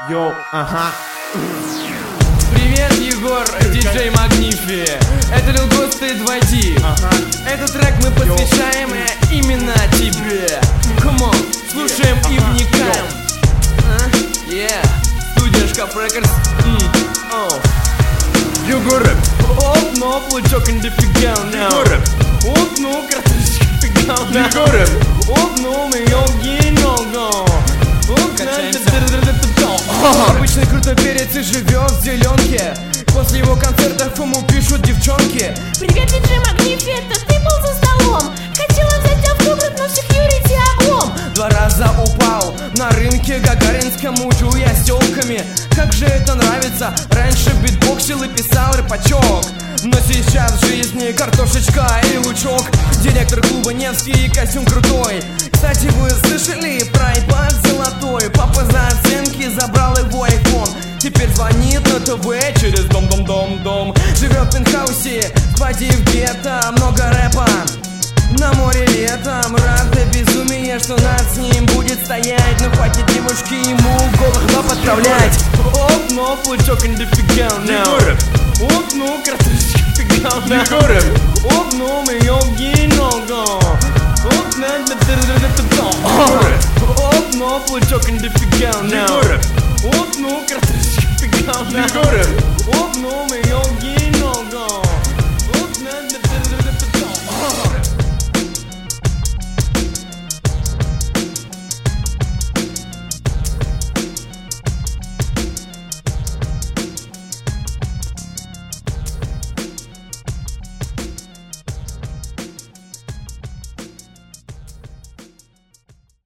Йоу, ага. Привет, Егор, диджей Магнифи. Это Lil Ghost и 2D. Этот трек мы посвящаем именно тебе. Come on, слушаем и вникаем. Yeah, студия Шкаф Рекордс. Егоров. Оп, но плачок индифигал. Егоров. Оп, ну картошечка фигал. Егоров. Оп, ну мы йоги ногу. Обычный крутой перец и живет в зеленке. После его концертов ему пишут девчонки: привет, диджей Магнифи, это ты был за столом? Хотела взять автограф, но секьюрити облом. 2 раза упал на рынке Гагаринском, жуя с тёлками. Как же это нравится, раньше битбоксил и писал рэпачок. Но сейчас в жизни картошечка и лучок. Директор клуба Невский и костюм крутой. Кстати, вы слышали про iPad золотой? Папа за оценки забрал его iPhone. Теперь звонит на ТВ через дом. Живет в пентхаусе, в гетто, много рэпа. На море летом, рад до безумия, что над с ним будет стоять. Но хватит девушки ему голых баб отправлять. Оп, но плачок индифигал. Егоров. Оп, ну картошечка фигал. Егоров. Оп, ну мы йоги ногу. Оп, но плачок индифигал. Егоров. Оп, ну картошечка фигал. Егоров. Оп, ну мы йоги